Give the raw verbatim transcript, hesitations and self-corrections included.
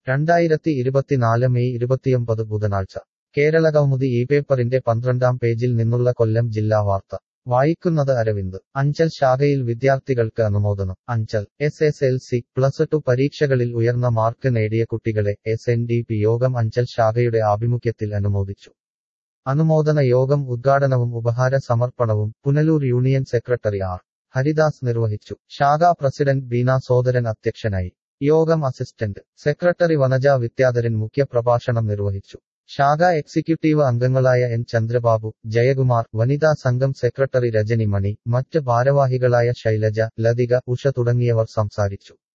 രണ്ടായിരത്തി ഇരുപത്തിനാല് മെയ് ഇരുപത്തിയൊമ്പത് ബുധനാഴ്ച കേരളകൗമുദി ഈ പേപ്പറിന്റെ പന്ത്രണ്ടാം പേജിൽ നിന്നുള്ള കൊല്ലം ജില്ലാ വാർത്ത വായിക്കുന്നത് അരവിന്ദ്. അഞ്ചൽ ശാഖയിൽ വിദ്യാർത്ഥികൾക്ക് അനുമോദനം. Anchal S S L C plus two പരീക്ഷകളിൽ ഉയർന്ന മാർക്ക് നേടിയ കുട്ടികളെ എസ് എൻ ഡി പി യോഗം അഞ്ചൽ ശാഖയുടെ ആഭിമുഖ്യത്തിൽ അനുമോദിച്ചു. അനുമോദന യോഗം ഉദ്ഘാടനവും ഉപഹാര സമർപ്പണവും Punalur union secretary R Haridas നിർവഹിച്ചു. ശാഖാ പ്രസിഡന്റ് ബീന സോദരൻ അധ്യക്ഷനായി. യോഗം അസിസ്റ്റന്റ് സെക്രട്ടറി വനജ വിദ്യാധരൻ മുഖ്യപ്രഭാഷണം നിർവഹിച്ചു. ശാഖാ എക്സിക്യൂട്ടീവ് അംഗങ്ങളായ എൻ ചന്ദ്രബാബു, ജയകുമാർ, വനിതാ സംഘം സെക്രട്ടറി രജനി മണി, മറ്റ് ഭാരവാഹികളായ ശൈലജ, ലതിക, ഉഷ തുടങ്ങിയവർ സംസാരിച്ചു.